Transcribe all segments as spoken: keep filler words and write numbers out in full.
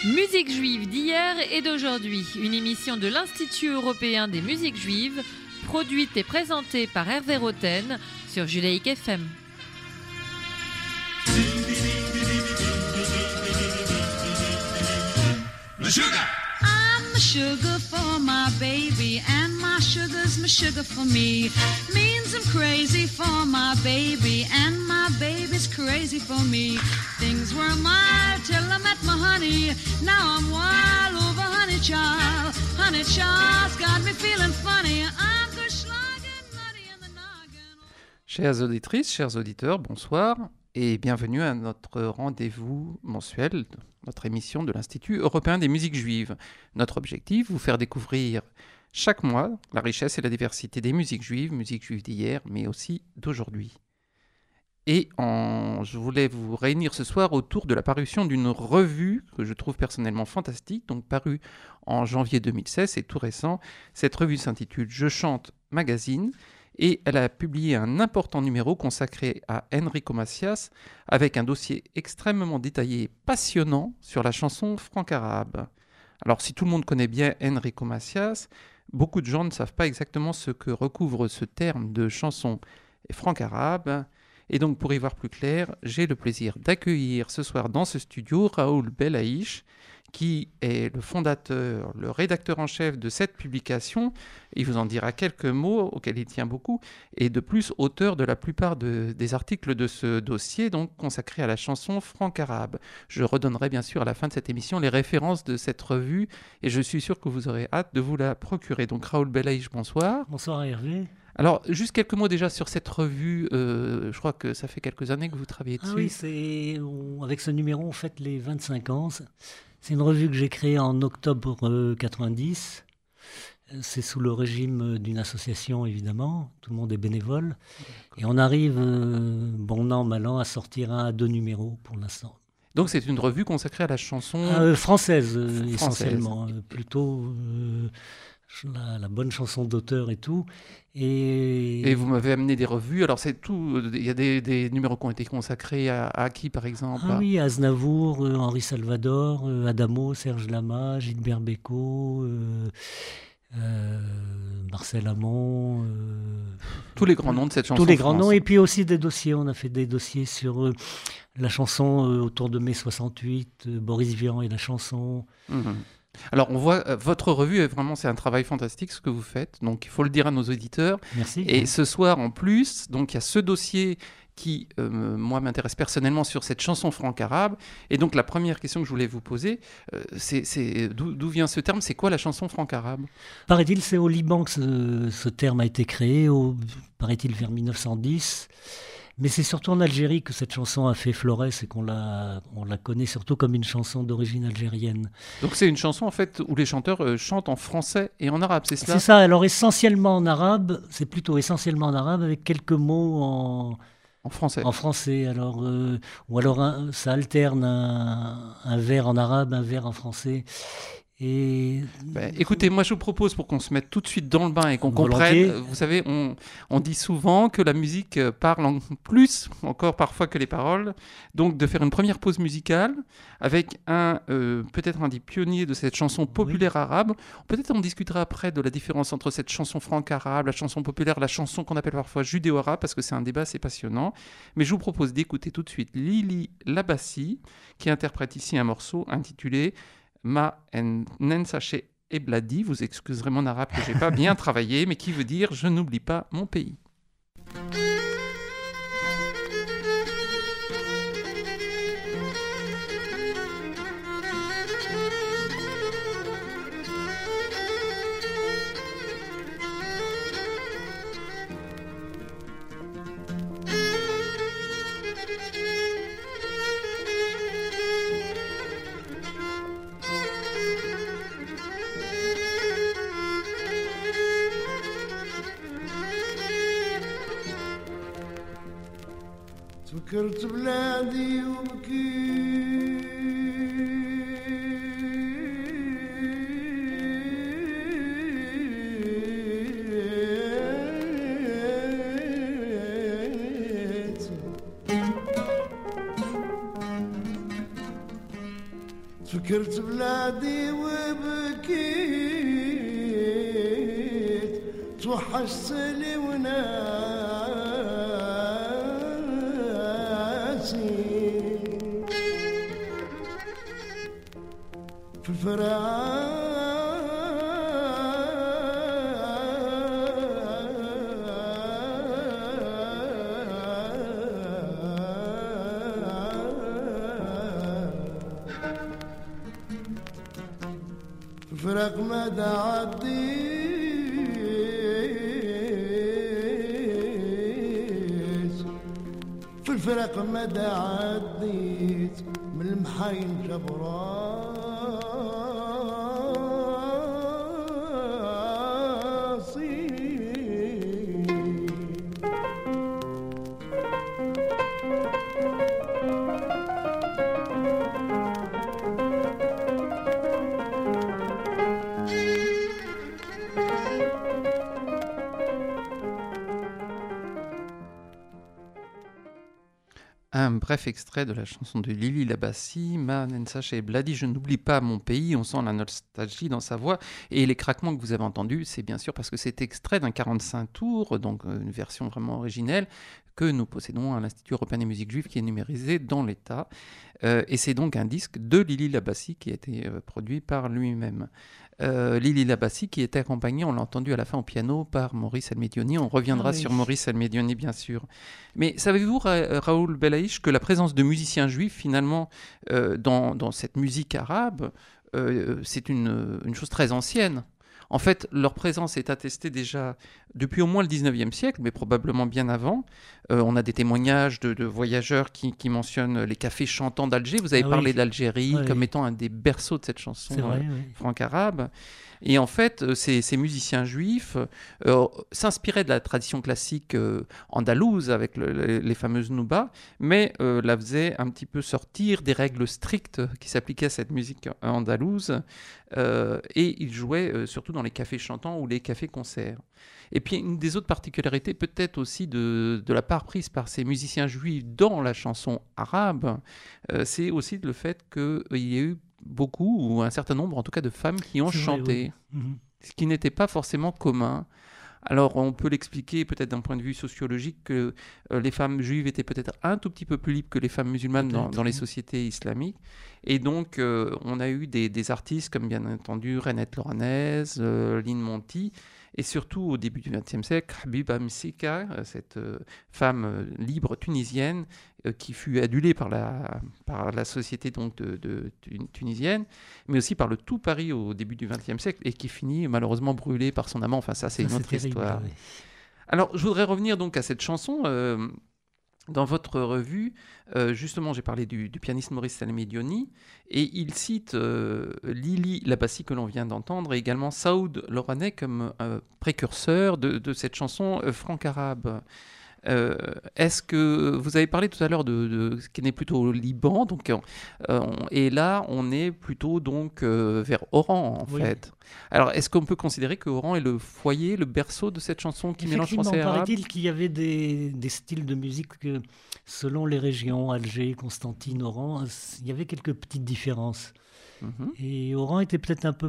Musique juive d'hier et d'aujourd'hui, une émission de l'Institut européen des musiques juives, produite et présentée par Hervé Roten sur Judaïk F M. I'm sugar for my baby, and my sugar's my sugar for me. Means I'm crazy for my baby, and my baby's crazy for me. Things were mild till I met my honey. Now I'm wild over honey child. Honey child's got me feeling funny. I'm geschlagen, nutty in the noggin. Chères auditrices, chers auditeurs, bonsoir et bienvenue à notre rendez-vous mensuel, notre émission de l'Institut européen des musiques juives. Notre objectif, vous faire découvrir chaque mois la richesse et la diversité des musiques juives, musiques juives d'hier, mais aussi d'aujourd'hui. Et en, je voulais vous réunir ce soir autour de la parution d'une revue que je trouve personnellement fantastique, donc parue en janvier deux mille seize, c'est tout récent. Cette revue s'intitule « Je chante magazine ». Et elle a publié un important numéro consacré à Enrico Macias avec un dossier extrêmement détaillé et passionnant sur la chanson franc-arabe. Alors si tout le monde connaît bien Enrico Macias, beaucoup de gens ne savent pas exactement ce que recouvre ce terme de chanson franc-arabe. Et donc pour y voir plus clair, j'ai le plaisir d'accueillir ce soir dans ce studio Raoul Belaïch, qui est le fondateur, le rédacteur en chef de cette publication. Il vous en dira quelques mots auxquels il tient beaucoup, et de plus auteur de la plupart de, des articles de ce dossier, donc consacré à la chanson franc-arabe. Je redonnerai bien sûr à la fin de cette émission les références de cette revue, et je suis sûr que vous aurez hâte de vous la procurer. Donc Raoul Belaïch, bonsoir. Bonsoir Hervé. Alors, juste quelques mots déjà sur cette revue. Euh, je crois que ça fait quelques années que vous travaillez dessus. Ah oui, c'est, on, avec ce numéro, on fête les vingt-cinq ans. C'est une revue que j'ai créée en octobre quatre-vingt-dix. C'est sous le régime d'une association, évidemment. Tout le monde est bénévole. D'accord. Et on arrive, euh, bon an, mal an, à sortir un à deux numéros pour l'instant. Donc c'est une revue consacrée à la chanson... Euh, française, euh, française, essentiellement. Euh, plutôt... Euh, La, la bonne chanson d'auteur et tout. Et, et vous m'avez amené des revues. Alors, c'est tout. Il y a des, des numéros qui ont été consacrés à, à qui, par exemple? Ah oui, Aznavour, euh, Henri Salvador, euh, Adamo, Serge Lama, Gilbert Bécaud, euh, euh, Marcel Amont. Euh, tous les grands noms de cette chanson. Tous les grands France. noms. Et puis aussi des dossiers. On a fait des dossiers sur euh, la chanson euh, autour de mai soixante-huit, euh, Boris Vian et la chanson. Mmh. Alors, on voit, euh, votre revue, est vraiment, c'est un travail fantastique ce que vous faites, donc il faut le dire à nos auditeurs. Merci. Et ce soir, en plus, donc il y a ce dossier qui, euh, moi, m'intéresse personnellement sur cette chanson franc-arabe. Et donc, la première question que je voulais vous poser, euh, c'est, c'est d'où, d'où vient ce terme? C'est quoi la chanson franc-arabe? Paraît-il, c'est au Liban que ce, ce terme a été créé, au, paraît-il, vers mille neuf cent dix. Mais c'est surtout en Algérie que cette chanson a fait florès et qu'on la, on la connaît surtout comme une chanson d'origine algérienne. Donc c'est une chanson en fait où les chanteurs euh, chantent en français et en arabe, c'est cela? C'est ça, alors essentiellement en arabe, c'est plutôt essentiellement en arabe avec quelques mots en, en français. En français, alors, euh, ou alors un, ça alterne un, un vers en arabe, un vers en français. Et... Ben, écoutez, moi je vous propose pour qu'on se mette tout de suite dans le bain et qu'on Volontiers. comprenne, vous savez, on, on dit souvent que la musique parle en plus, encore parfois que les paroles, donc de faire une première pause musicale avec un, euh, peut-être un des pionniers de cette chanson populaire oui. arabe. Peut-être on discutera après de la différence entre cette chanson franc-arabe, la chanson populaire, la chanson qu'on appelle parfois judéo-arabe, parce que c'est un débat assez passionnant. Mais je vous propose d'écouter tout de suite Lili Labassi, qui interprète ici un morceau intitulé Ma Nensache Ebladi, vous excuserez mon arabe que je n'ai pas bien travaillé, mais qui veut dire « Je n'oublie pas mon pays ». فكرت بلادي وبكيت فكرت بلادي وبكيت توحشت لي وناسي في الفراق الفراق ما عديت في الفراق ما عديت من المحاين جبراسي Un bref extrait de la chanson de Lili Labassi, Ma Nensache et Bladi, je n'oublie pas mon pays. On sent la nostalgie dans sa voix. Et les craquements que vous avez entendus, c'est bien sûr parce que c'est extrait d'un quarante-cinq tours, donc une version vraiment originelle, que nous possédons à l'Institut européen des musiques juives qui est numérisé dans l'État. Euh, et c'est donc un disque de Lili Labassi qui a été euh, produit par lui-même. Euh, Lili Labassi qui était accompagné, on l'a entendu à la fin au piano, par Maurice Elmedioni. On reviendra ah, oui. sur Maurice Elmedioni bien sûr. Mais savez-vous, Ra- Raoul Belaïch, que la présence de musiciens juifs finalement euh, dans, dans cette musique arabe, euh, c'est une, une chose très ancienne. En fait, leur présence est attestée déjà depuis au moins le dix-neuvième siècle, mais probablement bien avant. Euh, on a des témoignages de, de voyageurs qui, qui mentionnent les cafés chantants d'Alger. Vous avez ah, parlé oui. d'Algérie oui. comme étant un des berceaux de cette chanson vrai, euh, oui. franco-arabe. Et en fait, ces, ces musiciens juifs euh, s'inspiraient de la tradition classique euh, andalouse avec le, les, les fameuses noubas, mais euh, la faisaient un petit peu sortir des règles strictes qui s'appliquaient à cette musique andalouse. Euh, et ils jouaient euh, surtout dans les cafés chantants ou les cafés-concerts. Et puis une des autres particularités peut-être aussi de, de la part prise par ces musiciens juifs dans la chanson arabe, euh, c'est aussi le fait qu'il y ait eu beaucoup, ou un certain nombre en tout cas, de femmes qui ont c'est chanté, vrai, oui. mmh. ce qui n'était pas forcément commun. Alors on peut l'expliquer peut-être d'un point de vue sociologique que euh, les femmes juives étaient peut-être un tout petit peu plus libres que les femmes musulmanes dans, dans les sociétés islamiques. Et donc euh, on a eu des, des artistes comme bien entendu Renette Loranaise, euh, Lynn Monty, et surtout au début du vingtième siècle, Habiba Msika, cette euh, femme euh, libre tunisienne euh, qui fut adulée par la, par la société donc, de, de, de, tunisienne, mais aussi par le tout Paris au début du vingtième siècle, et qui finit malheureusement brûlée par son amant. Enfin ça c'est ça, une autre c'est terrible, histoire. Oui. Alors je voudrais revenir donc à cette chanson. Euh, Dans votre revue, euh, justement, j'ai parlé du, du pianiste Maurice Elmedioni, et il cite euh, Lili Labassi que l'on vient d'entendre, et également Saoud Loranais comme euh, précurseur de, de cette chanson euh, franco-arabe. Euh, est-ce que vous avez parlé tout à l'heure de, de ce qui n'est plutôt au Liban, donc, euh, on, et là on est plutôt donc euh, vers Oran en oui. fait. Alors est-ce qu'on peut considérer que Oran est le foyer, le berceau de cette chanson qui mélange français et arabe ? Paraît-il qu'il y avait des, des styles de musique que, selon les régions, Alger, Constantine, Oran, il y avait quelques petites différences. Mmh. Et Oran était peut-être un peu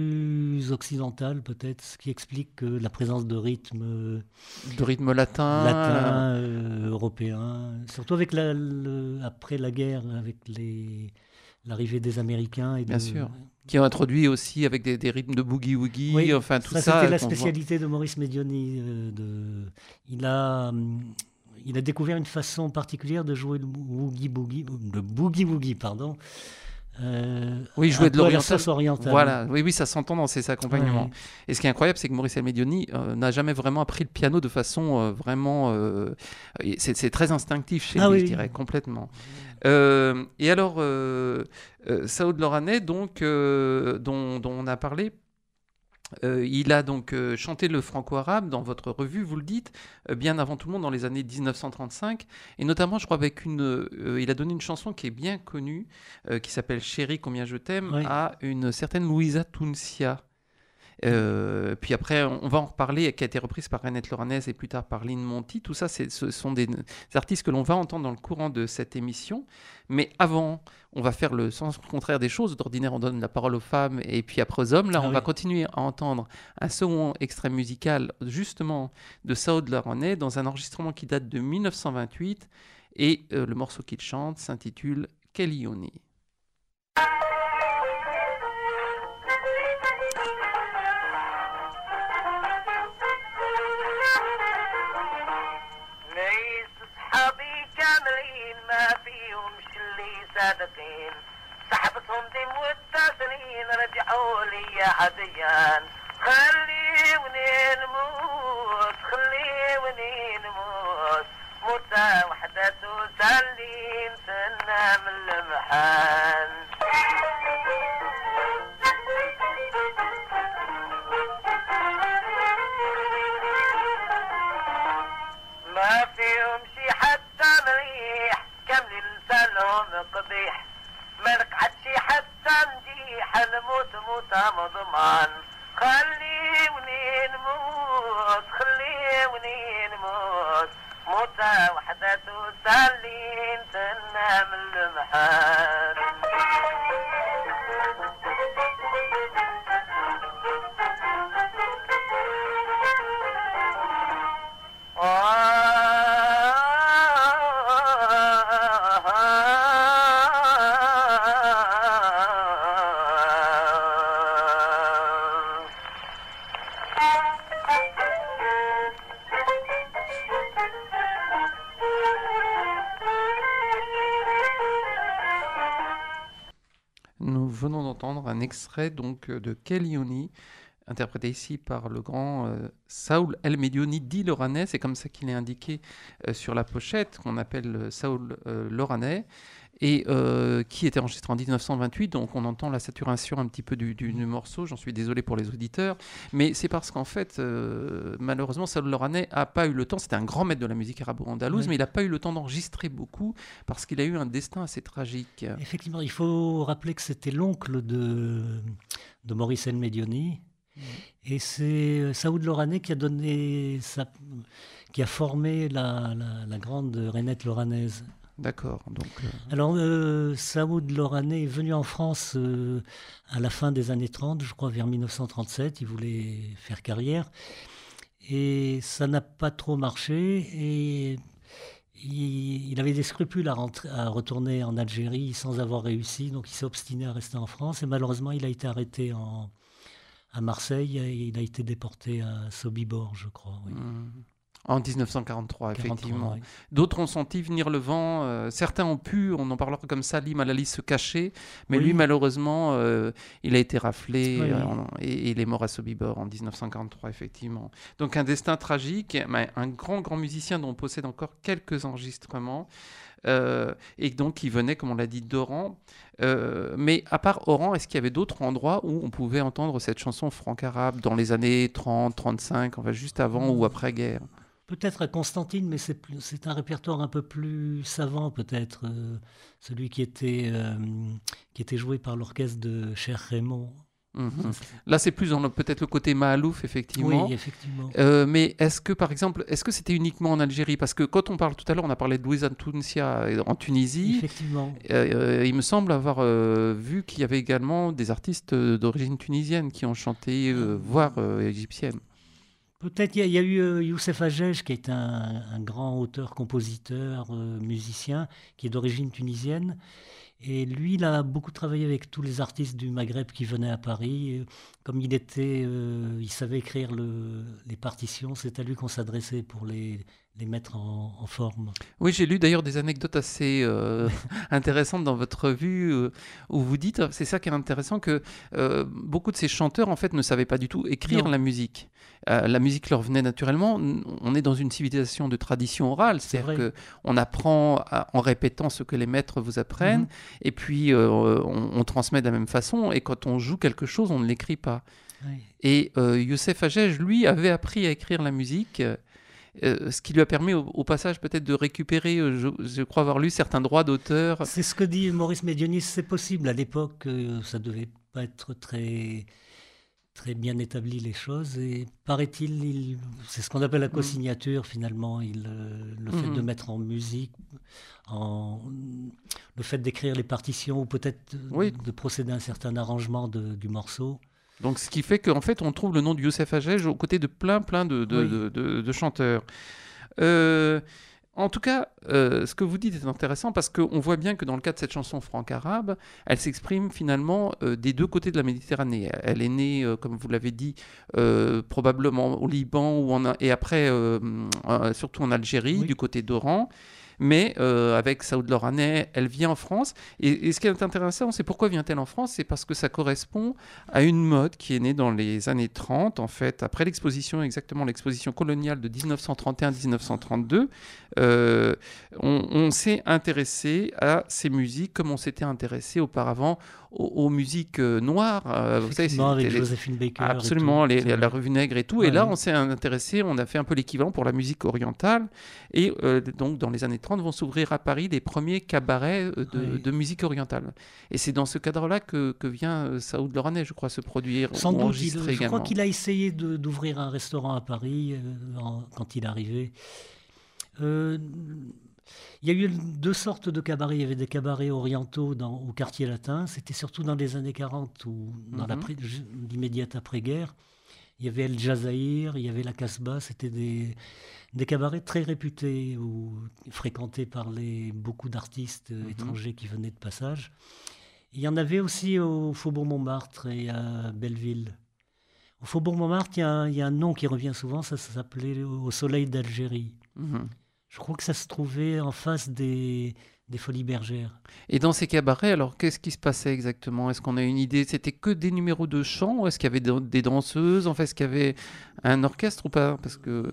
plus occidental, peut-être, ce qui explique euh, la présence de rythmes... De rythmes latins. Latins, euh, européens. Surtout avec la, le, après la guerre, avec les, l'arrivée des Américains. Et Bien de, sûr. Qui ont introduit aussi avec des, des rythmes de boogie-woogie, oui, enfin tout ça. ça. C'était la spécialité voit. de Maurice Medioni. Euh, de, il a... Il a découvert une façon particulière de jouer le boogie-boogie, le boogie-woogie, pardon. Euh, oui, jouer de l'oriental. orientale. Voilà, oui, oui, ça s'entend dans ses accompagnements. Ouais. Et ce qui est incroyable, c'est que Maurice Elmedioni euh, n'a jamais vraiment appris le piano de façon euh, vraiment. Euh, c'est, c'est très instinctif chez ah, lui, oui, je dirais, oui. complètement. Euh, et alors, euh, euh, Saoud Loranais, donc, euh, dont, dont on a parlé. Euh, il a donc euh, chanté le franco-arabe dans votre revue, vous le dites, euh, bien avant tout le monde dans les années dix-neuf cent trente-cinq, et notamment je crois avec une, euh, il a donné une chanson qui est bien connue, euh, qui s'appelle Chérie combien je t'aime, oui. à une certaine Louisa Tounsia. Euh, puis après, on va en reparler, qui a été reprise par Renette Loranès et plus tard par Lynn Monty. Tout ça, c'est, ce sont des, des artistes que l'on va entendre dans le courant de cette émission. Mais avant, on va faire le sens contraire des choses. D'ordinaire, on donne la parole aux femmes et puis après aux hommes. Là, Ah on oui. va continuer à entendre un second extrait musical, justement, de Saoud Loranais, dans un enregistrement qui date de mille neuf cent vingt-huit. Et euh, le morceau qu'il chante s'intitule Kelioni. ليس صحابي كاملين ما فيهمش اللي صادقين سحبتهم دي متصلين رجعوا لي عديان خليوني نموت خليوني نموت موتة وحدة تسلين تنام اللمحان ما فيهم شي حتى مليح كاملين لسانهم قبيح ما نقعد شي حتى مديح نموت موتة مضمان خليوني نموت خليوني نموت موتة وحدة تسلين تنام اللمحان Nous venons d'entendre un extrait donc de Kelioni, interprété ici par le grand euh, Saoul El Medioni dit Loranais, c'est comme ça qu'il est indiqué euh, sur la pochette, qu'on appelle euh, Saoul euh, Loranais, et euh, qui était enregistré en mille neuf cent vingt-huit, donc on entend la saturation un petit peu du, du, du morceau, j'en suis désolé pour les auditeurs, mais c'est parce qu'en fait, euh, malheureusement, Saoul Loranais n'a pas eu le temps, c'était un grand maître de la musique arabo-andalouse, Oui. mais il n'a pas eu le temps d'enregistrer beaucoup, parce qu'il a eu un destin assez tragique. Effectivement, il faut rappeler que c'était l'oncle de, de Maurice El Medioni. Et c'est euh, Saoud Loranais qui a donné sa- qui a formé la, la- la grande Renette Loranaise. D'accord, donc... euh, Alors, euh, Saoud Loranais est venu en France euh, à la fin des années trente, je crois vers mille neuf cent trente-sept. Il voulait faire carrière. Et ça n'a pas trop marché. Et il, il avait des scrupules à, rentrer- à retourner en Algérie sans avoir réussi. Donc, il s'est obstiné à rester en France. Et malheureusement, il a été arrêté en, à Marseille et il a été déporté à Sobibor, je crois. Oui. hmm. En mille neuf cent quarante-trois, quarante-trois, effectivement. oui. D'autres ont senti venir le vent. euh, certains ont pu, on en parlera comme Salim Alali, se cacher. Mais Oui. lui, malheureusement, euh, il a été raflé Oui, euh, oui. en- et, et il est mort à Sobibor en mille neuf cent quarante-trois, effectivement. Donc un destin tragique, mais un grand, grand musicien dont on possède encore quelques enregistrements. Euh, et donc il venait, comme on l'a dit, d'Oran. Euh, mais à part Oran, est-ce qu'il y avait d'autres endroits où on pouvait entendre cette chanson franc-arabe dans les années trente, trente-cinq, enfin juste avant ou après-guerre? Peut-être à Constantine, mais c'est plus- c'est un répertoire un peu plus savant, peut-être. euh, celui qui était, euh, qui était joué par l'orchestre de Cher Raymond. Mhm. Là, c'est plus dans le- peut-être le côté Mahalouf, effectivement. Oui, effectivement. Euh, mais est-ce que, par exemple, est-ce que c'était uniquement en Algérie? Parce que quand on parle tout à l'heure, on a parlé de Louisa Tounsia en Tunisie. Effectivement. Euh, il me semble avoir euh, vu qu'il y avait également des artistes euh, d'origine tunisienne qui ont chanté, euh, voire euh, égyptienne. Peut-être il y, a- il y a eu euh, Youssef Hajej, qui est un, un grand auteur, compositeur, euh, musicien, qui est d'origine tunisienne. Et lui, il a beaucoup travaillé avec tous les artistes du Maghreb qui venaient à Paris. Et comme il était, euh, il savait écrire le- les partitions, c'est à lui qu'on s'adressait pour les, les mettre en, en forme. Oui, j'ai lu d'ailleurs des anecdotes assez euh, intéressantes dans votre revue euh, où vous dites, c'est ça qui est intéressant, que euh, beaucoup de ces chanteurs en fait ne savaient pas du tout écrire Non. la musique. Euh, la musique leur venait naturellement. On est dans une civilisation de tradition orale, C'est c'est-à-dire vrai. que on apprend à- en répétant ce que les maîtres vous apprennent, Mhm. et puis euh, on, on transmet de la même façon. Et quand on joue quelque chose, on ne l'écrit pas. Oui. Et euh, Youssef Hajej, lui, avait appris à écrire la musique, euh, ce qui lui a permis au, au passage peut-être de récupérer, euh, je, je crois avoir lu, certains droits d'auteur. C'est ce que dit Maurice Médionis, c'est possible. À l'époque, euh, ça devait pas être très, très bien établi les choses. Et paraît-il, il- c'est ce qu'on appelle la co-signature finalement. Il, euh, le fait Mhm. de mettre en musique, en, le fait d'écrire les partitions ou peut-être de, Oui. de procéder à un certain arrangement de- du morceau. Donc, ce qui fait qu'en fait, on trouve le nom de Youssef Hajj aux côtés de plein, plein de, de, Oui. de- de- de chanteurs. Euh, en tout cas, euh, ce que vous dites est intéressant parce qu'on voit bien que dans le cas de cette chanson franco-arabe, elle s'exprime finalement euh, des deux côtés de la Méditerranée. Elle est née, euh, comme vous l'avez dit, euh, probablement au Liban ou en, et après, euh, euh, surtout en Algérie, Oui. du côté d'Oran. Mais euh, avec Saoud Loranais, elle vient en France. Et, et ce qui est intéressant, c'est pourquoi vient-elle en France? C'est parce que ça correspond à une mode qui est née dans les années trente, en fait, après l'exposition, exactement l'exposition coloniale de dix-neuf cent trente et un à dix-neuf cent trente-deux. Euh, on, on s'est intéressé à ces musiques comme on s'était intéressé auparavant aux, aux musiques euh, noires. Euh, vous savez, Effectivement, avec c'était les- Joséphine Baker. et Absolument, tout. les- C'est la vrai. revue Nègre et tout. Ouais, et là, ouais. on s'est intéressé, on a fait un peu l'équivalent pour la musique orientale. Et euh, donc, dans les années trente, vont s'ouvrir à Paris les premiers cabarets euh, de, Ouais. de musique orientale. Et c'est dans ce cadre-là que, que vient euh, Saoud Loranais, je crois, se produire Sans ou doute, il- enregistrer je crois également. qu'il a essayé de- d'ouvrir un restaurant à Paris euh, en- quand il est arrivé. Euh, il y a eu deux sortes de cabarets. Il y avait des cabarets orientaux dans, au quartier latin. C'était surtout dans les années quarante ou dans Mhm. l'après- l'immédiate après-guerre. Il y avait El Jazaïr, il y avait la Casbah. C'était des, des cabarets très réputés ou fréquentés par les, beaucoup d'artistes euh, Mhm. étrangers qui venaient de passage. Il y en avait aussi au Faubourg Montmartre et à Belleville. Au Faubourg Montmartre, il y a un, il y a un nom qui revient souvent, ça, ça s'appelait Au Soleil d'Algérie. Mhm. Je crois que ça se trouvait en face des, des Folies Bergères. Et dans ces cabarets, alors, qu'est-ce qui se passait exactement? Est-ce qu'on a une idée? C'était que des numéros de chant? Ou est-ce qu'il y avait de- des danseuses? En fait, est-ce qu'il y avait un orchestre ou pas? Parce que...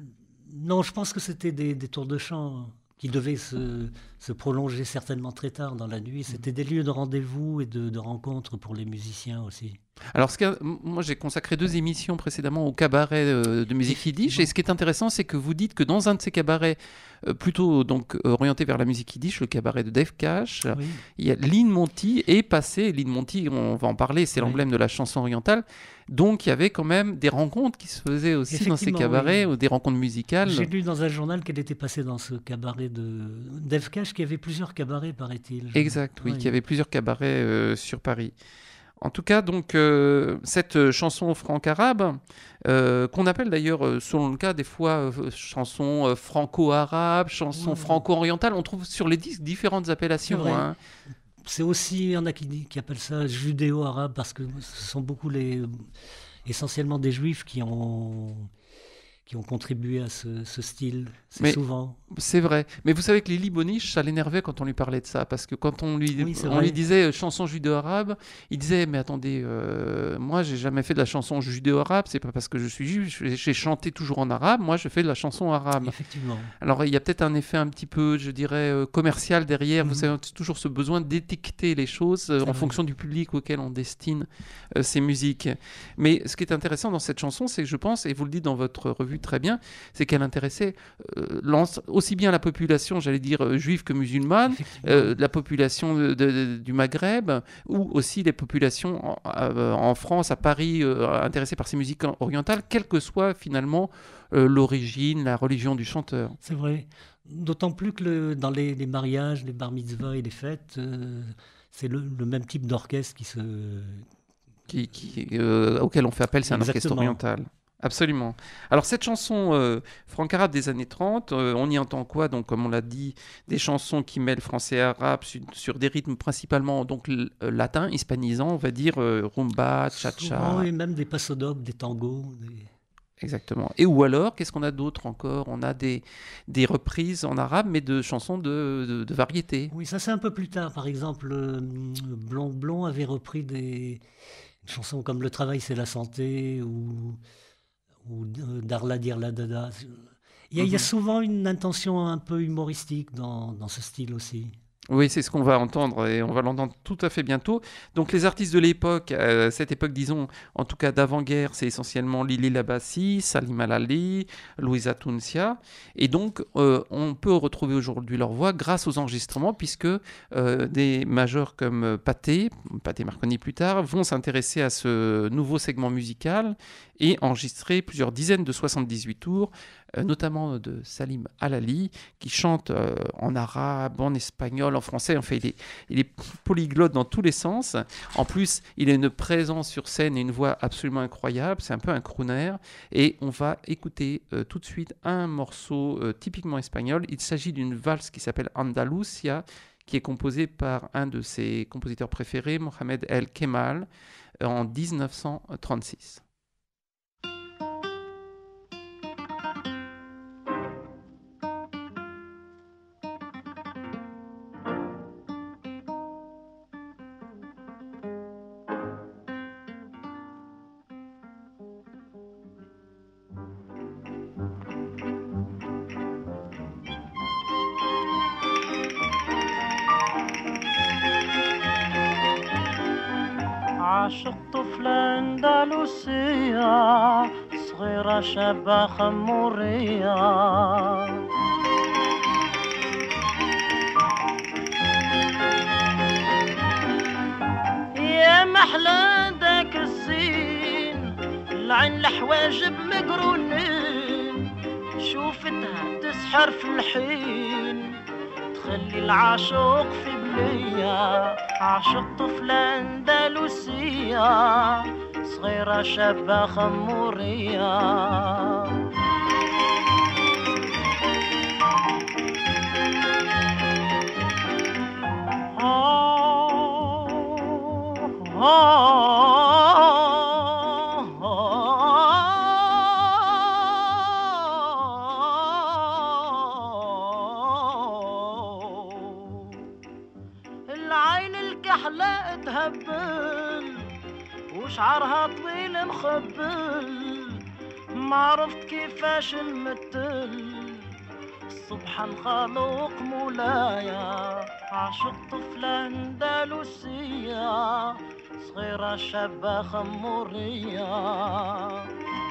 Non, je pense que c'était des, des tours de chant qui devaient se, se prolonger certainement très tard dans la nuit. C'était des lieux de rendez-vous et de, de rencontres pour les musiciens aussi. Alors, ce qui a- m- moi, j'ai consacré deux émissions précédemment au cabaret euh, de musique yiddish. Et ce qui est intéressant, c'est que vous dites que dans un de ces cabarets, euh, plutôt donc euh, orienté vers la musique yiddish, le cabaret de Dave Cash, Oui. il y a Lynn Monty est passé. Lynn Monty, on va en parler, c'est Oui. l'emblème de la chanson orientale. Donc, il y avait quand même des rencontres qui se faisaient aussi dans ces Effectivement, cabarets, oui. ou des rencontres musicales. J'ai lu dans un journal qu'elle était passée dans ce cabaret de Dave Cash, qui avait plusieurs cabarets, paraît-il. Exact, oui, Oui. qu'il y avait plusieurs cabarets euh, sur Paris. En tout cas, donc, euh, cette euh, chanson franco-arabe, euh, qu'on appelle d'ailleurs, euh, selon le cas, des fois euh, chanson euh, franco-arabe, chanson Ouais. franco-orientale, on trouve sur les disques différentes appellations. C'est vrai. hein. C'est aussi, il y en a qui, dit- qui appellent ça judéo-arabe, parce que ce sont beaucoup les, essentiellement des juifs qui ont, qui ont contribué à ce, ce style. C'est Mais- souvent. C'est vrai. Mais vous savez que Lili Boniche, ça l'énervait quand on lui parlait de ça. Parce que quand on lui, Oui, c'est on vrai. lui disait euh, chanson judéo-arabe, il disait mais attendez, euh, moi j'ai jamais fait de la chanson judéo-arabe, c'est pas parce que je suis juif, j'ai j'ai chanté toujours en arabe, moi je fais de la chanson arabe. Effectivement. Alors il y a peut-être un effet un petit peu, je dirais, euh, commercial derrière. Vous Mhm. savez, c'est toujours ce besoin d'étiqueter les choses euh, C'est en vrai. fonction du public auquel on destine euh, ces musiques. Mais ce qui est intéressant dans cette chanson, c'est que je pense, et vous le dites dans votre revue très bien, c'est qu'elle intéressait euh, l'ense- aussi bien la population, j'allais dire, euh, juive que musulmane, Effectivement. euh, la population de- de- du Maghreb, ou aussi les populations en, euh, en France, à Paris, euh, intéressées par ces musiques orientales, quelle que soit finalement euh, l'origine, la religion du chanteur. C'est vrai. D'autant plus que le- dans les, les mariages, les bar mitzvahs et les fêtes, euh, c'est le, le même type d'orchestre qui se. Qui, qui, euh, auquel on fait appel, c'est un orchestre Exactement. oriental. Absolument. Alors cette chanson euh, franco-arabe des années trente, euh, on y entend quoi? Donc comme on l'a dit, des chansons qui mêlent français et arabe sur, sur des rythmes principalement donc l- euh, latins, hispanisants, on va dire euh, rumba, cha-cha. Souvent, et même des pasodobes, des tangos. des- Exactement. Et ou alors, qu'est-ce qu'on a d'autre encore? On a des, des reprises en arabe, mais de chansons de, de, de variété. Oui, ça c'est un peu plus tard. Par exemple, euh, Blond Blond avait repris des chansons comme Le travail c'est la santé ou, ou euh, Darla Dirla Dada. Il y, a, il y a Mhm. souvent une intention un peu humoristique dans, dans ce style aussi. Oui, c'est ce qu'on va entendre et on va l'entendre tout à fait bientôt. Donc les artistes de l'époque, euh, cette époque disons, en tout cas d'avant-guerre, c'est essentiellement Lili Labassi, Salim Alali, Louisa Tunsia. Et donc euh, on peut retrouver aujourd'hui leur voix grâce aux enregistrements puisque euh, des majors comme Pathé, Pathé Marconi plus tard, vont s'intéresser à ce nouveau segment musical et enregistrer plusieurs dizaines de soixante-dix-huit tours, euh, notamment de Salim Alali, qui chante euh, en arabe, en espagnol, en français. Enfin, il est, il est polyglotte dans tous les sens. En plus, il a une présence sur scène et une voix absolument incroyable. C'est un peu un crooner. Et on va écouter euh, tout de suite un morceau euh, typiquement espagnol. Il s'agit d'une valse qui s'appelle Andalusia, qui est composée par un de ses compositeurs préférés, Mohamed El Kemal, en dix-neuf cent trente-six. عاشق طفلة أندلسية صغيرة شابة خمورية يا محلى داك الزين العين الحواجب مقرونين شوفتها تسحر في الحين تخلي العاشق في بلية عاشق طفلة أندلسية صغيرة شابة خمورية العين الكحلة تهبل وشعرها طويل مخبل ما عرفت كيفاش نمثل سبحان خالق مولايا عاشق طفلة أندلسية صغيرة شابة خمورية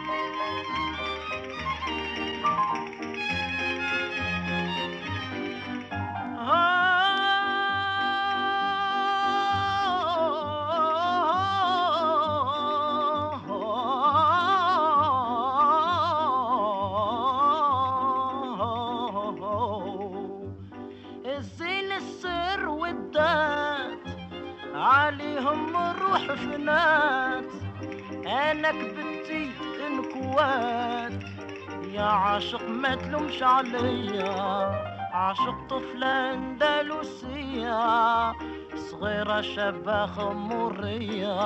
عليهم الروح فنات انا كبتي انكوات يا عاشق ما تلومش عليا عاشق طفلة أندلسية صغيرة شابة خمورية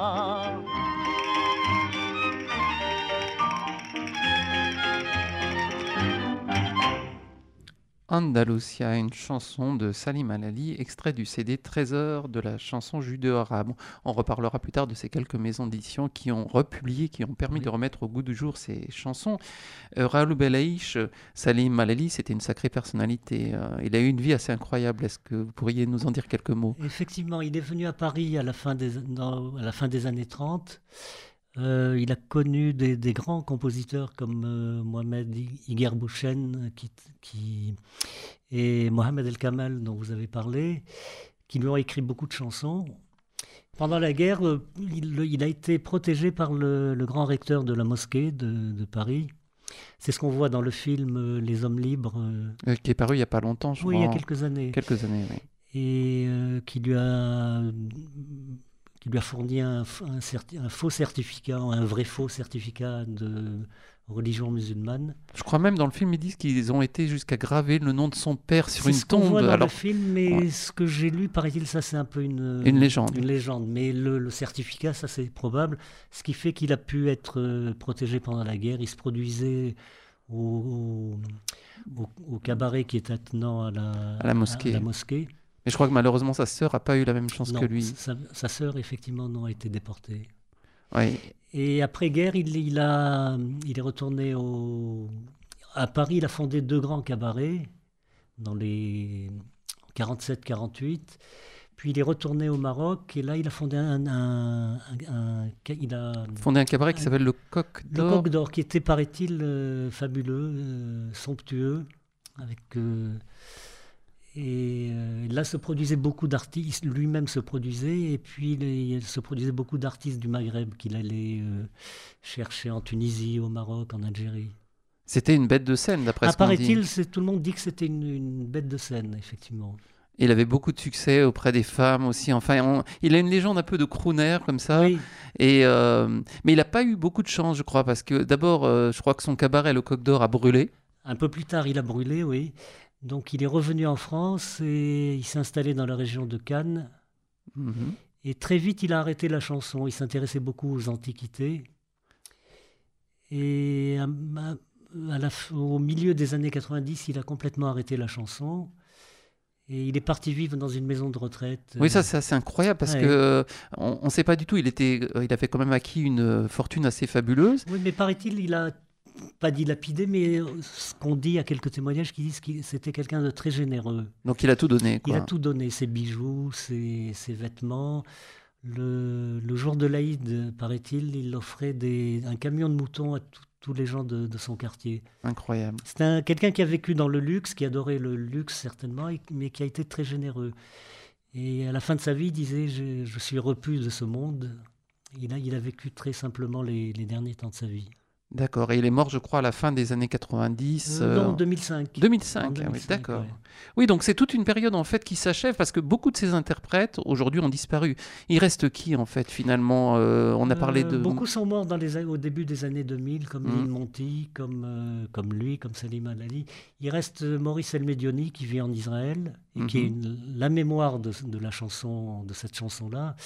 Andalusia, une chanson de Salim Alali, extrait du C D Trésor de la chanson judéo-arabe. On reparlera plus tard de ces quelques maisons d'édition qui ont republié, qui ont permis oui. de remettre au goût du jour ces chansons. Euh, Raoul Belaïch, Salim Alali, c'était une sacrée personnalité. Euh, il a eu une vie assez incroyable. Est-ce que vous pourriez nous en dire quelques mots ? Effectivement, il est venu à Paris à la fin des, dans, à la fin des années trente. Euh, il a connu des, des grands compositeurs comme euh, Mohamed Iguerbouchen qui, qui, et Mohamed El Kamal dont vous avez parlé, qui lui ont écrit beaucoup de chansons. Pendant la guerre, il, il a été protégé par le, le grand recteur de la mosquée de, de Paris. C'est ce qu'on voit dans le film Les Hommes Libres. Euh, qui est paru il n'y a pas longtemps, je oui, crois. Oui, il y a quelques années. Quelques années, oui. Et euh, qui lui a... qui lui a fourni un, un, certi- un faux certificat, un vrai faux certificat de religion musulmane. Je crois même dans le film, ils disent qu'ils ont été jusqu'à graver le nom de son père sur c'est une ce qu'on tombe. voit dans Alors... le film, mais ouais. ce que j'ai lu, paraît-il, ça c'est un peu une, une légende. Une légende. Mais le, le certificat, ça c'est probable. Ce qui fait qu'il a pu être euh, protégé pendant la guerre. Il se produisait au, au, au cabaret qui est attenant à la, à la mosquée. À, à la mosquée. Mais je crois que malheureusement, sa sœur n'a pas eu la même chance non, que lui. Sa, sa sœur, effectivement, non, a été déportée. Oui. Et après-guerre, il, il, a, il est retourné au... à Paris. Il a fondé deux grands cabarets dans les... quarante-sept quarante-huit. Puis il est retourné au Maroc et là il a fondé un, un, un, un- il a Fondé un cabaret qui un- s'appelle le Coq le d'Or. Coq d'Or qui était, paraît-il, euh, fabuleux, euh, somptueux, avec euh, et euh, là se produisaient beaucoup d'artistes, lui-même se produisait et puis les- il se produisait beaucoup d'artistes du Maghreb qu'il allait euh, chercher en Tunisie, au Maroc, en Algérie. C'était une bête de scène, d'après Ah, ce qu'on dit. paraît-il, c'est- tout le monde dit que c'était une, une bête de scène, effectivement. Il avait beaucoup de succès auprès des femmes aussi. Enfin, on- il a une légende un peu de crooner comme ça. Oui, Et, euh, mais il n'a pas eu beaucoup de chance, je crois, parce que d'abord, euh, je crois que son cabaret, le Coq d'Or, a brûlé. un peu plus tard, il a brûlé, oui. Donc il est revenu en France et il s'est installé dans la région de Cannes. Mhm. Et très vite, il a arrêté la chanson. Il s'intéressait beaucoup aux antiquités. Et à- à- à la f- au milieu des années quatre-vingt-dix, il a complètement arrêté la chanson. Et il est parti vivre dans une maison de retraite. Oui, ça, c'est assez incroyable parce Ouais. que euh, on ne sait pas du tout. Il était, euh, il avait quand même acquis une euh, fortune assez fabuleuse. Oui, mais paraît-il, il a pas dilapidé, mais euh, ce qu'on dit, il y a quelques témoignages qui disent que c'était quelqu'un de très généreux. Donc, il a tout donné, Il quoi. a tout donné, ses bijoux, ses, ses vêtements. Le, le jour de l'Aïd, paraît-il, il offrait des, un camion de moutons à tout- tous les gens de, de son quartier. Incroyable. C'est un- quelqu'un qui a vécu dans le luxe, qui adorait le luxe certainement, et- mais qui a été très généreux. Et à la fin de sa vie, il disait je, je suis repu de ce monde. Il a, il a vécu très simplement les, les derniers temps de sa vie. D'accord. Et il est mort, je crois, à la fin des années quatre-vingt-dix. Euh, euh, non, deux mille cinq. deux mille cinq, En ah oui, deux mille cinq, d'accord. ouais. Oui, donc c'est toute une période en fait qui s'achève parce que beaucoup de ces interprètes aujourd'hui ont disparu. Il reste qui en fait finalement Euh, On a parlé Euh, de Beaucoup sont morts dans les, a- au début des années deux mille, comme Mhm. Neil Monty, comme, euh, comme lui, comme Salim Al-Ali. Il reste euh, Maurice El-Medioni qui vit en Israël et qui est Mhm. une- la mémoire de, de la chanson, de cette chanson-là.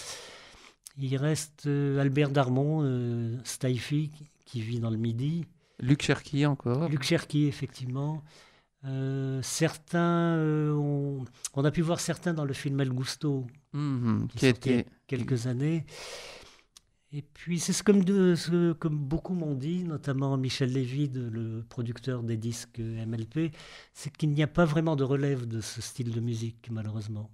Il reste euh, Albert Darmon, euh, Staifi, qui- qui vit dans le Midi. Luc Cherki encore. Luc Cherki, effectivement. Euh, certains, euh, on, on a pu voir certains dans le film El Gusto, Mhm, qui qui a est sorti il y a été- quelques années. Et puis, c'est ce comme, de, ce, comme beaucoup m'ont dit, notamment Michel Lévy, de- le producteur des disques M L P, c'est qu'il n'y a pas vraiment de relève de ce style de musique, malheureusement.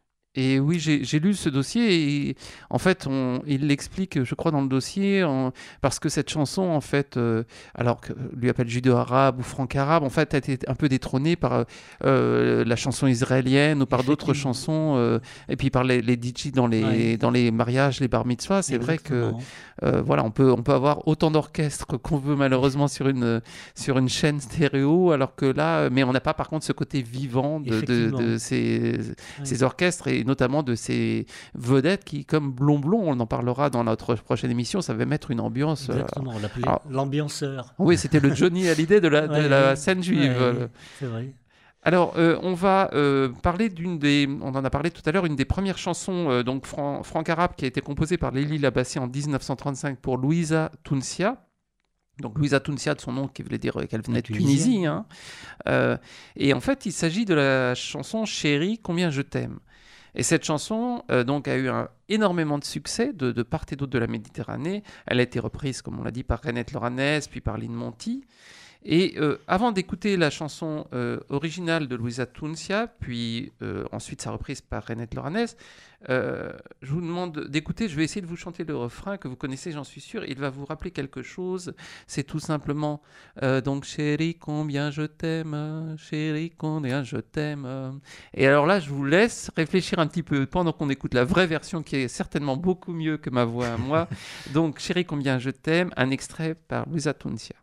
Et oui, j'ai j'ai lu ce dossier et en fait, on, il l'explique, je crois, dans le dossier, en- parce que cette chanson, en fait, euh, alors que lui appelle judéo-arabe ou franc-arabe, en fait, a été un peu détrônée par euh, la chanson israélienne ou par d'autres Effectivement. chansons, euh, et puis par les, les D J dans les, Ouais. dans les mariages, les bar mitzvahs. C'est vrai que Exactement. euh, voilà, on peut, on peut avoir autant d'orchestres qu'on veut malheureusement sur une, sur une chaîne stéréo, alors que là, mais on n'a pas par contre ce côté vivant de, de, Effectivement. de ces, Ouais. ces orchestres et notamment de ces vedettes qui, comme Blond Blond, on en parlera dans notre prochaine émission, ça va mettre une ambiance. euh, Exactement, on l'appelait alors- l'ambianceur. Oui, c'était le Johnny Hallyday de la, de Ouais, la ouais. scène juive. Ouais, euh. c'est vrai. Alors, euh, on va euh, parler d'une des, on en a parlé tout à l'heure, une des premières chansons euh, donc fran- franc-arabe qui a été composée par Lélie Labassi en dix-neuf cent trente-cinq pour Louisa Tounsia. Donc Louisa Tounsia, de son nom, qui voulait dire qu'elle venait La de Tunisie. Tunisienne. hein. Euh, et en fait, il s'agit de la chanson Chérie, combien je t'aime. Et cette chanson euh, donc, a eu un- énormément de succès de, de part et d'autre de la Méditerranée. Elle a été reprise, comme on l'a dit, par Renette Loranès, puis par Lynn Monty. Et euh, avant d'écouter la chanson euh, originale de Louisa Tounsia, puis euh, ensuite sa reprise par Renette Loranès, euh, je vous demande d'écouter, je vais essayer de vous chanter le refrain que vous connaissez, j'en suis sûr. Il va vous rappeler quelque chose. C'est tout simplement euh, donc chérie, combien je t'aime, chérie, combien je t'aime. Et alors là, je vous laisse réfléchir un petit peu pendant qu'on écoute la vraie version qui est certainement beaucoup mieux que ma voix à moi. Donc chérie, combien je t'aime, un extrait par Louisa Tounsia.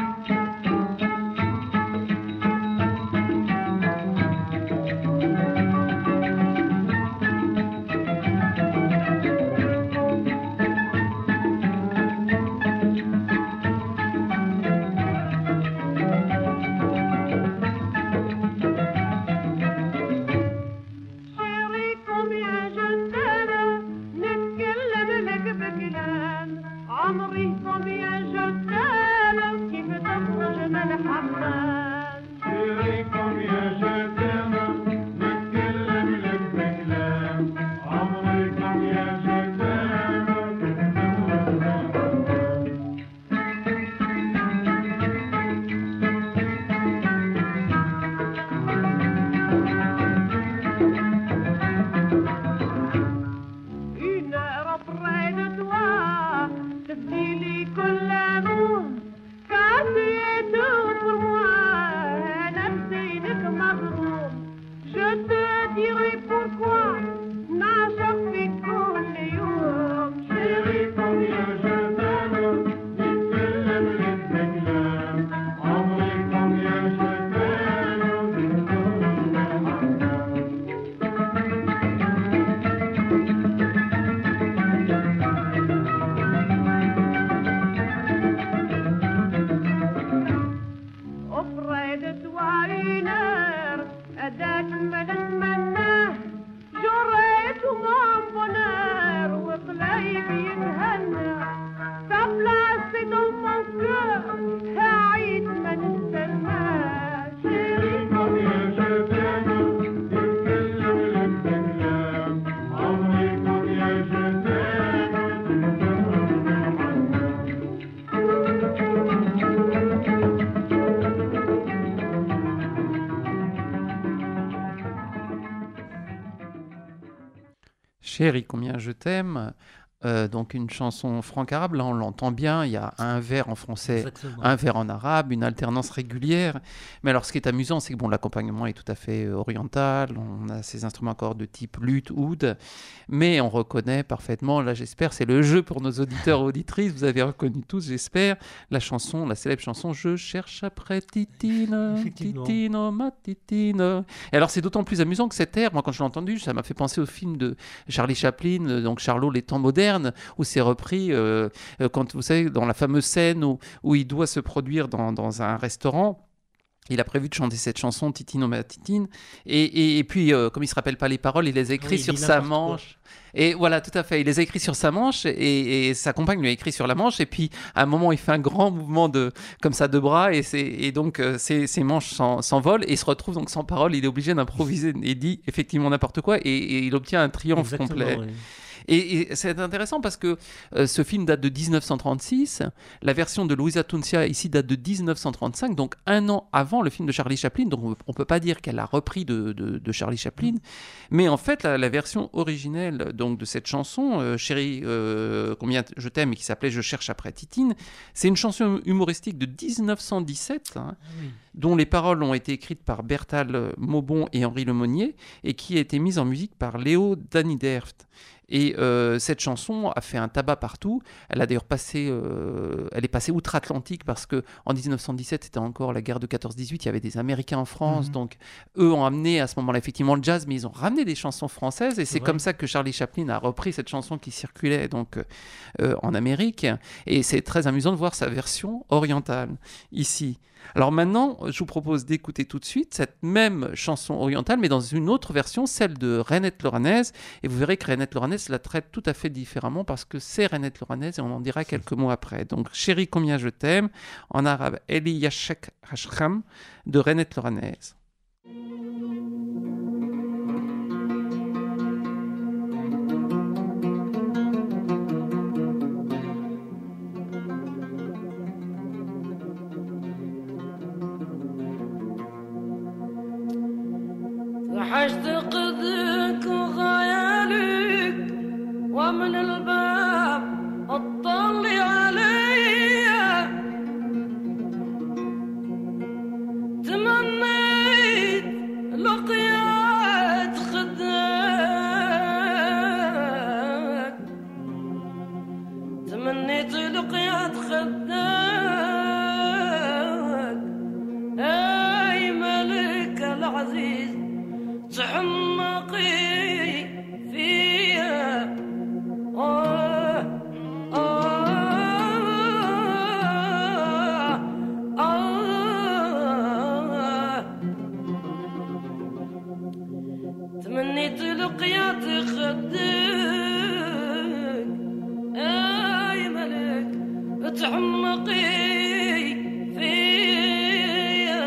Thank combien je t'aime, qui veut t'approcher de la hammam. Chérie, combien je t'aime, نتكلم لك بكلام. عمري combien je t'aime, Une heure auprès de toi, تبديلي كل أمور كافية pour moi, نفسينك مظلوم. Je te dirai pourquoi, نعشق في كل يوم. chérie, combien je t'aime, نتكلم لك بكلام. عمري combien je auprès de toi une heure, أداك ما نتمناه. J'aurai tout mon bonheur, وقلبي يتهنى. Ta place est dans mon cœur, هعيد ما نستناه. chérie, combien je t'aime, نتكلم لك بكلام. عمري combien je Chérie, combien je t'aime. Euh, donc une chanson franc-arabe, là on l'entend bien, il y a un vers en français, Exactement. un vers en arabe, une alternance régulière. Mais alors ce qui est amusant, c'est que bon, l'accompagnement est tout à fait euh, oriental, on a ces instruments encore de type luth, oud, mais on reconnaît parfaitement, là j'espère, c'est le jeu pour nos auditeurs et auditrices, vous avez reconnu tous, j'espère, la chanson, la célèbre chanson « Je cherche après Titine, Effectivement. Titine, oh, ma Titine ». Et alors c'est d'autant plus amusant que cet air, moi quand je l'ai entendu, ça m'a fait penser au film de Charlie Chaplin, euh, donc Charlot, les temps modernes, où c'est repris, euh, euh, quand vous savez, dans la fameuse scène où, où il doit se produire dans, dans un restaurant. Il a prévu de chanter cette chanson, Titine, oh ma Titine. Et, et, et puis, euh, comme il ne se rappelle pas les paroles, il les a écrites Oui, il sur dit sa n'importe manche. Et voilà, tout à fait. Il les a écrits sur sa manche et, et sa compagne lui a écrit sur la manche. Et puis, à un moment, il fait un grand mouvement de, comme ça de bras et, c'est, et donc euh, ses, ses manches s'en, s'envolent et il se retrouve donc sans parole. Il est obligé d'improviser et dit effectivement n'importe quoi et, et il obtient un triomphe Exactement, complet. oui. Et, et c'est intéressant parce que euh, ce film date de dix-neuf cent trente-six, la version de Louisa Tunisia ici date de dix-neuf cent trente-cinq, donc un an avant le film de Charlie Chaplin, donc on ne peut pas dire qu'elle a repris de, de, de Charlie Chaplin, mais en fait la, la version originelle donc, de cette chanson, euh, Chérie, euh, combien je t'aime, et qui s'appelait Je cherche après Titine, c'est une chanson humoristique de dix-neuf cent dix-sept, hein, Ah oui. dont les paroles ont été écrites par Bertal Maubon et Henri Lemonnier, et qui a été mise en musique par Léo Daniderft. Et euh, cette chanson a fait un tabac partout. Elle a d'ailleurs passé, euh, elle est passée outre-Atlantique parce que en dix-neuf cent dix-sept, c'était encore la guerre de quatorze dix-huit. Il y avait des Américains en France, Mhm. donc eux ont amené à ce moment-là effectivement le jazz, mais ils ont ramené des chansons françaises. Et c'est vrai. comme ça que Charlie Chaplin a repris cette chanson qui circulait donc euh, en Amérique. Et c'est très amusant de voir sa version orientale ici. Alors maintenant, je vous propose d'écouter tout de suite cette même chanson orientale, mais dans une autre version, celle de Renette Loranaise. Et vous verrez que Renette Loranaise la traite tout à fait différemment parce que c'est Renette Loranaise et on en dira quelques mots après. Donc, Chérie, combien je t'aime, en arabe, Eli Yashek Hashram, de Renette Loranaise. حاشتقدك وخيالك ومن الباب اطلي عليا تمنيت لقيات خداك تمنيت لقيات خداك اي ملك العزيز تحمل تحمقي فيا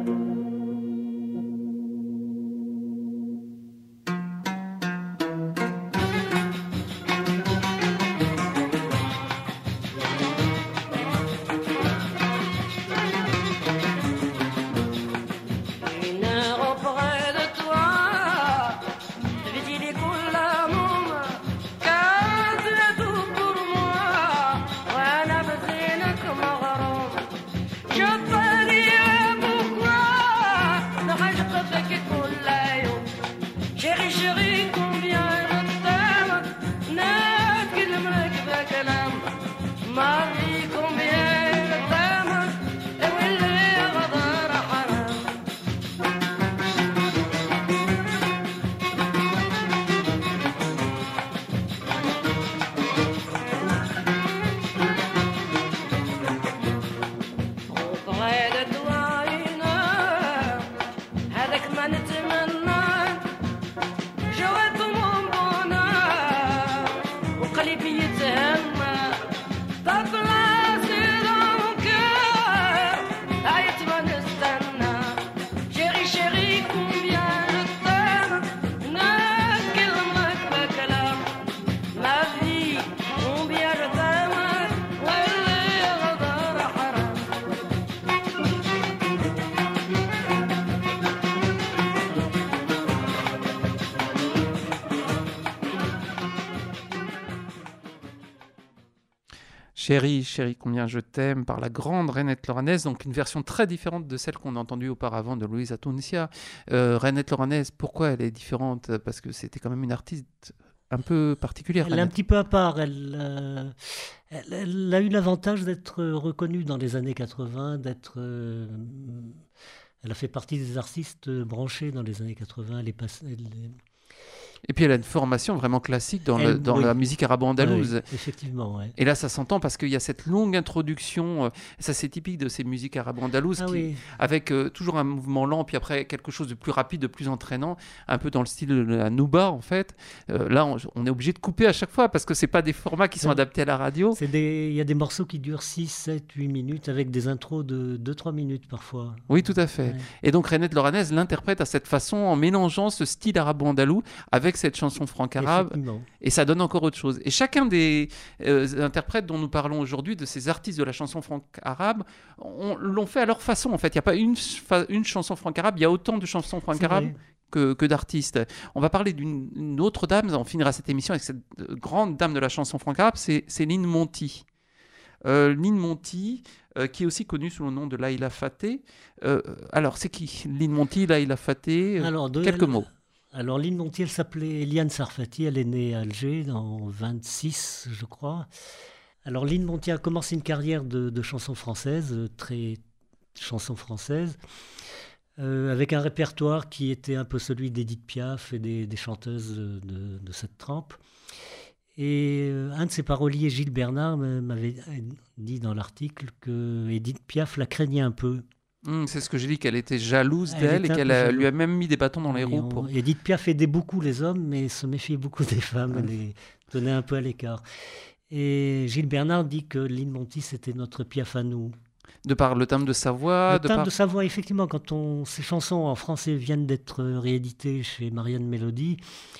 Chérie, chérie, combien je t'aime, par la grande Rainette Loranaise, donc une version très différente de celle qu'on a entendue auparavant de Louise Atunisia. Euh, Rainette Loranaise, pourquoi elle est différente? Parce que c'était quand même une artiste un peu particulière. Elle est un Rainette. petit peu à part. Elle, euh, elle, elle a eu l'avantage d'être reconnue dans les années quatre-vingts, d'être. euh, elle a fait partie des artistes branchés dans les années quatre-vingts. Elle est passée. elle est- Et puis elle a une formation vraiment classique dans, le- Elle- dans oui. la musique arabo-andalouse. Oui, effectivement, ouais. Et là, ça s'entend parce qu'il y a cette longue introduction. euh, Ça, c'est typique de ces musiques arabo-andalouses, Ah qui, oui. avec euh, toujours un mouvement lent, puis après quelque chose de plus rapide, de plus entraînant, un peu dans le style de la nouba, en fait. Euh, là, on, on est obligé de couper à chaque fois parce que c'est pas des formats qui sont Ouais. adaptés à la radio. C'est des, il y a des morceaux qui durent six, sept, huit minutes avec des intros de deux trois minutes parfois. Oui, tout à fait. Ouais. Et donc, Rainette Loranaise l'interprète à cette façon en mélangeant ce style arabo-andalou avec cette chanson franque arabe. Effectivement. Et ça donne encore autre chose. Et chacun des euh, interprètes dont nous parlons aujourd'hui, de ces artistes de la chanson franque-arabe, on- l'ont fait à leur façon. En fait, il n'y a pas une, fa- une chanson franque-arabe, il y a autant de chansons C'est franque-arabes vrai. que, que d'artistes. On va parler d'une une autre dame, on finira cette émission avec cette euh, grande dame de la chanson franque-arabe, c'est c'est Lynn Monty. Euh, Lynn Monty, euh, qui est aussi connue sous le nom de Laila Faté. Euh, alors, c'est qui Lynn Monty, Laila Faté euh, Alors, de- Quelques elle- mots. Alors, Lynn Monty, elle s'appelait Eliane Sarfati. Elle est née à Alger en vingt-six, je crois. Alors, Lynn Monty a commencé une carrière de, de chanson française, euh, très chanson française, euh, avec un répertoire qui était un peu celui d'Edith Piaf et des, des chanteuses de, de- de cette trempe. Et euh, un de ses paroliers, Gilles Bernard, me- m'avait dit dans l'article que Edith Piaf la craignait un peu. Hum, c'est ce que j'ai dit, qu'elle était jalouse Elle d'elle et était un qu'elle peu a- jalouse. lui a même mis des bâtons dans les Et roues. on- Pour... Edith Piaf aidait beaucoup les hommes, mais se méfiait beaucoup des femmes, elle les tenait un peu à l'écart. Et Gilles Bernard dit que Lynn Monty, c'était notre Piaf à nous. De par le timbre de sa voix, Le Ah, de timbre par... de sa voix, effectivement, quand on, ces chansons en français viennent d'être rééditées chez Marianne Mélodie,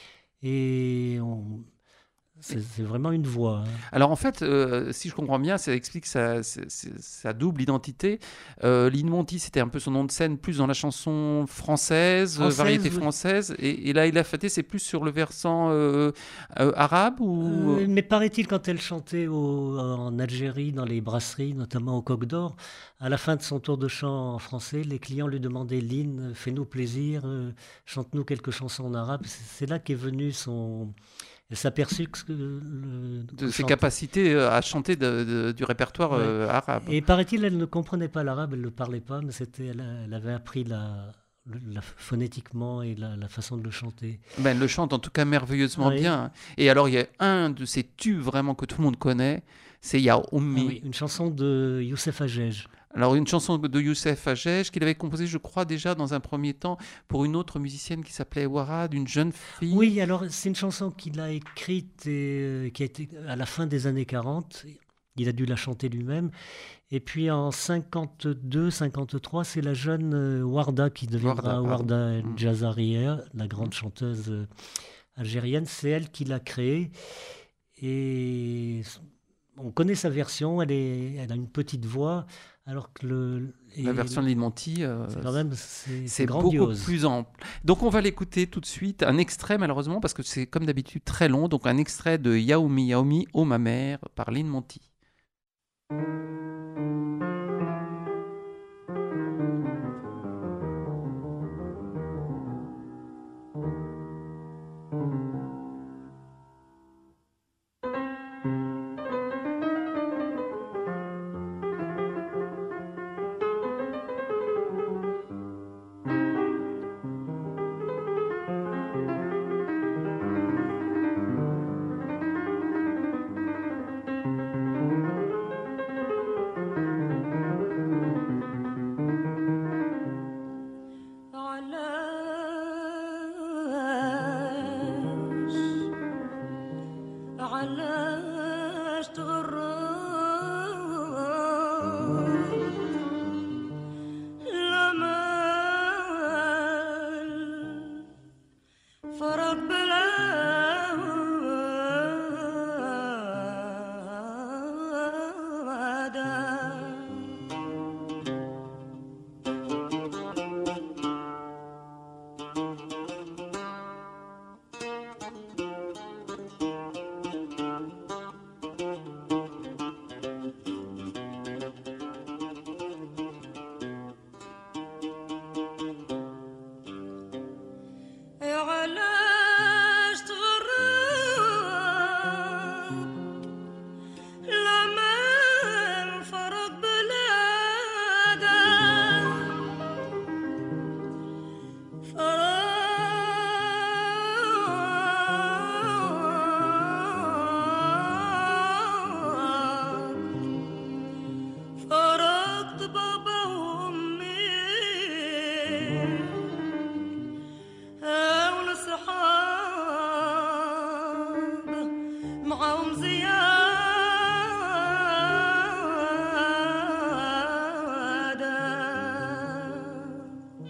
et on- c'est c'est vraiment une voix. hein. Alors en fait, euh, si je comprends bien, ça explique sa, sa- sa- sa double identité. Euh, Lynn Monty, c'était un peu son nom de scène, plus dans la chanson française, euh, Française, variété oui. française. Et, et là, il a Faté, c'est plus sur le versant euh, euh, arabe ou... Euh, mais paraît-il, quand elle chantait au- en Algérie, dans les brasseries, notamment au Coq d'Or, à la fin de son tour de chant en français, les clients lui demandaient « Lynn, fais-nous plaisir, euh, chante-nous quelques chansons en arabe ». C'est c'est là qu'est venu son... Elle s'est aperçue que le, de le ses chant- capacités euh, à chanter de- de- du répertoire Ouais. euh, arabe. Et paraît-il, elle ne comprenait pas l'arabe, elle ne le parlait pas, mais c'était, elle, a- elle avait appris la, le- la- phonétiquement et la, la façon de le chanter. Ben, elle le chante en tout cas merveilleusement Oui. bien. Et alors, il y a un de ces tubes vraiment que tout le monde connaît, c'est Ya Ummi. Ah oui, une chanson de Youssef Hajej. Alors, une chanson de Youssef Hajej qu'il avait composée, je crois, déjà dans un premier temps pour une autre musicienne qui s'appelait Warad, une jeune fille. Oui, alors c'est une chanson qu'il a écrite et euh, qui a été à la fin des années quarante. Il a dû la chanter lui-même. Et puis en cinquante-deux cinquante-trois, c'est la jeune euh, Warda qui deviendra Warda, Warda pardon. Jazaria, la grande chanteuse euh, algérienne. C'est elle qui l'a créée. Et on connaît sa version, elle, est, elle a une petite voix, alors que le, et La version de Lynn Monty, euh, c'est quand même c'est, c'est beaucoup grandiose. plus ample. Donc on va l'écouter tout de suite, un extrait malheureusement, parce que c'est comme d'habitude très long, donc un extrait de Yaoumi Yaoumi, oh ma mère, par Lynn Monty. علاش تغرب الأمل فرق علاش تغرب الأمل فرق بلادك فرقت بابا وأمي والأصحاب معاهم زيادة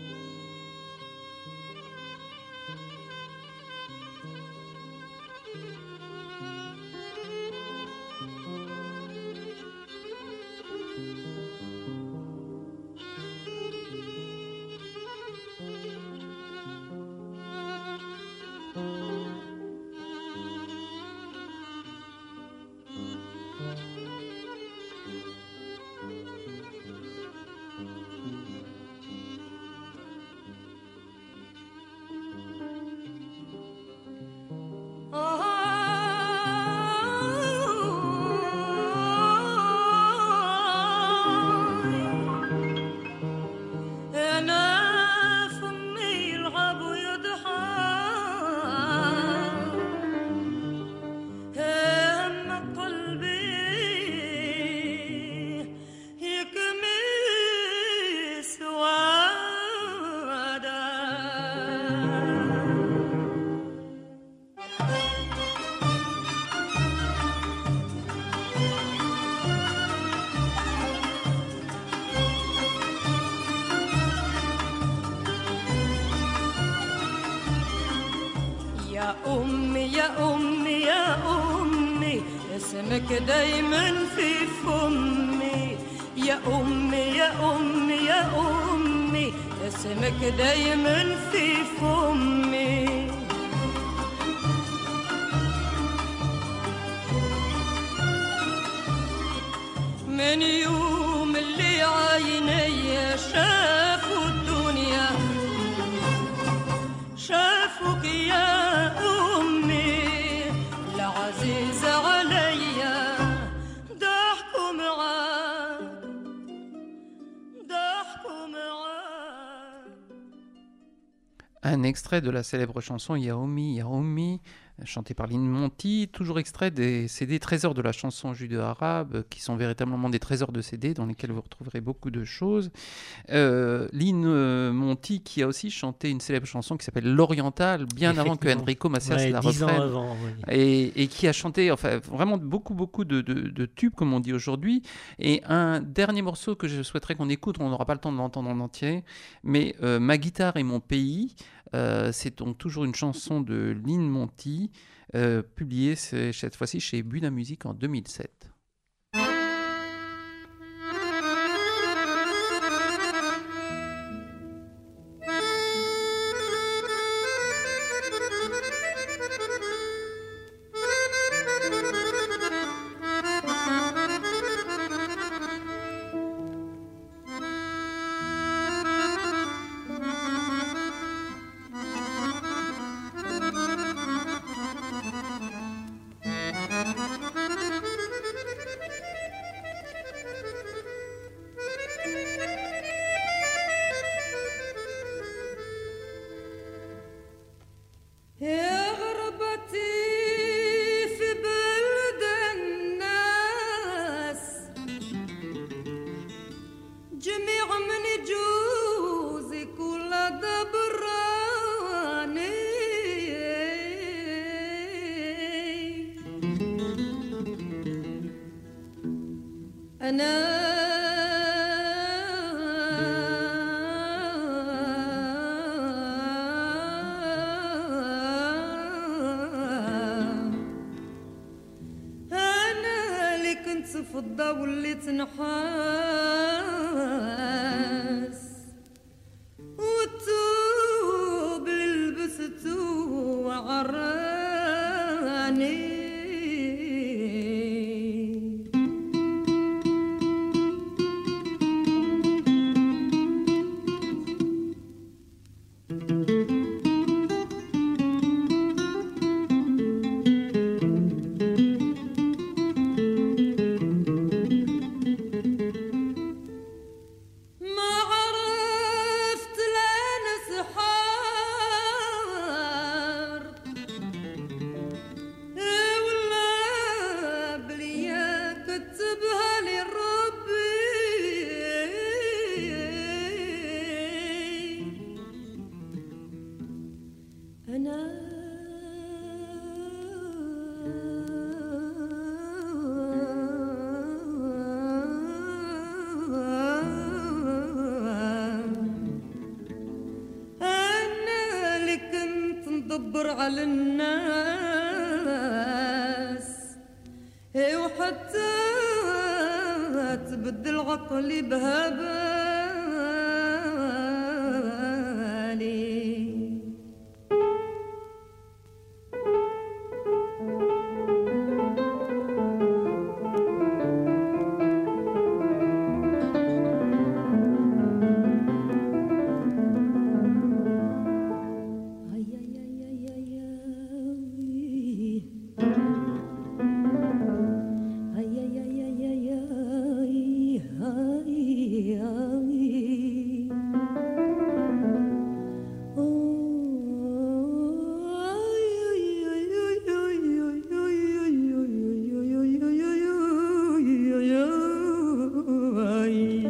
أنا فمي يلعب ويضحك هم قلبي يكمي سوادا يا أمي يا أمي يا أمي اسمك دايما في فمي يا أمي يا أمي يا أمي اسمك دايما في فمي من يوم اللي عيني شافوا الدنيا شافوك يا أمي العزيزة عليا ضحكوا معاك ضحكوا معاك. Un extrait de la célèbre chanson Yaomi Yaomi chanté par Lynn Monty, toujours extrait des C D Trésors de la chanson judéo-arabe, qui sont véritablement des trésors de C D dans lesquels vous retrouverez beaucoup de choses. Euh, Lynn euh, Monty qui a aussi chanté une célèbre chanson qui s'appelle L'Oriental, bien avant que Enrico Macias Ouais, la dix ans reprenne. avant, oui. Et, et qui a chanté enfin, vraiment beaucoup, beaucoup de, de, de tubes, comme on dit aujourd'hui. Et un dernier morceau que je souhaiterais qu'on écoute, on n'aura pas le temps de l'entendre en entier, mais euh, Ma guitare et mon pays, euh, c'est donc toujours une chanson de Lynn Monty, euh, publiée c'est- cette fois-ci chez Buna Music en deux mille sept. يا غربتي في بلد الناس جميع من يجوز كل دبراني أنا أنا اللي كنت فضة وليت نحاس والثوب اللي لبسته عراني ما عرفت لا نسحار ولا بليا كتبها لي ربي أنا أنا اللي كنت ندبر على الناس إيه وحتى تبدل عقلي بها بالي Ay, ay, ay, ay, ay, ay. Ay, ay, ay, ay, ay, ay, ay, ay. Oh, ay, ay, ay, ay, ay, ay, ay, ay, ay, ay, ay, ay, ay, ay.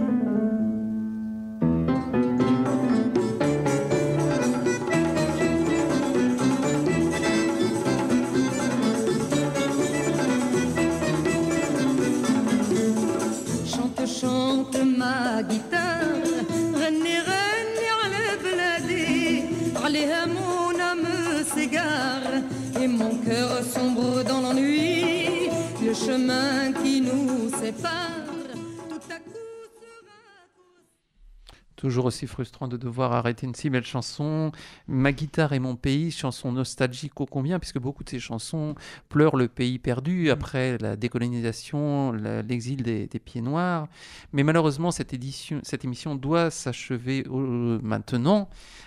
Chante, chante ma guitare غني غني على بلادي عليها mon âme s'égare et mon cœur sombre dans l'ennui le chemin qui nous sépare tout à coup sera Toujours aussi frustrant de devoir arrêter une si belle chanson. Ma guitare et mon pays, chanson nostalgique ô combien, puisque beaucoup de ces chansons pleurent le pays perdu après la décolonisation, la- l'exil des, des pieds noirs. Mais malheureusement, cette, édition, cette émission doit s'achever au- maintenant.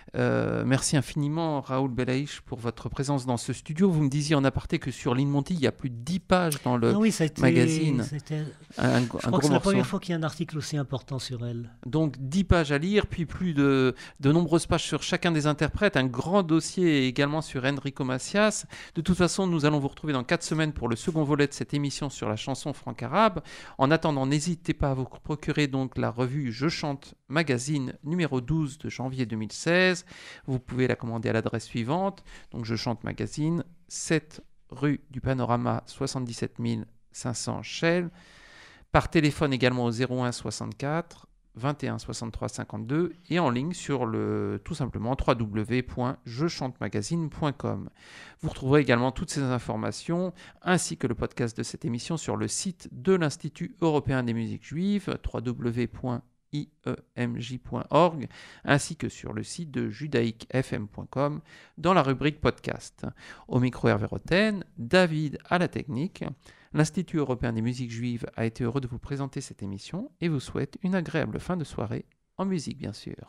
Euh, merci infiniment Raoul Belaïch pour votre présence dans ce studio. Vous me disiez en aparté que sur Lynn Monty, il y a plus de dix pages dans le ah oui, ça a été, magazine. C'était, un, un je gros crois que c'est la morceau. première fois qu'il y a un article aussi important sur elle. Donc dix pages à lire, puis plus de, de nombreuses pages sur chacun des interprètes, un grand dossier également sur Enrico Macias. De toute façon, nous allons vous retrouver dans quatre semaines pour le second volet de cette émission sur la chanson franco-arabe. En attendant, n'hésitez pas à vous procurer donc la revue Je chante magazine numéro douze de janvier deux mille seize. Vous pouvez la commander à l'adresse suivante. Donc Je chante magazine, sept rue du Panorama, soixante-dix-sept mille cinq cents Chelles. Par téléphone également au zéro un soixante-quatre vingt et un soixante-trois cinquante-deux et en ligne sur le tout simplement w w w point je chante magazine point com. Vous retrouverez également toutes ces informations ainsi que le podcast de cette émission sur le site de l'Institut européen des musiques juives w w w point i e m j point org ainsi que sur le site de judaïque f m point com dans la rubrique podcast. Au micro Hervé Roten, David à la technique. L'Institut européen des musiques juives a été heureux de vous présenter cette émission et vous souhaite une agréable fin de soirée, en musique bien sûr.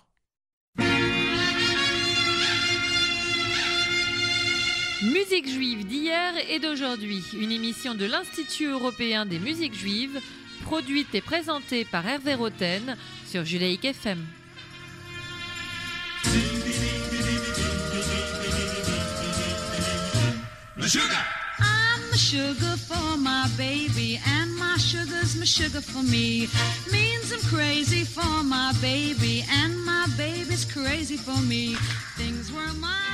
Musique juive d'hier et d'aujourd'hui, une émission de l'Institut européen des musiques juives, produite et présentée par Hervé Roten sur Judaïque F M. I'm the sugar for my baby, and my sugar's my sugar for me. Means I'm crazy for my baby, and my baby's crazy for me. Things were my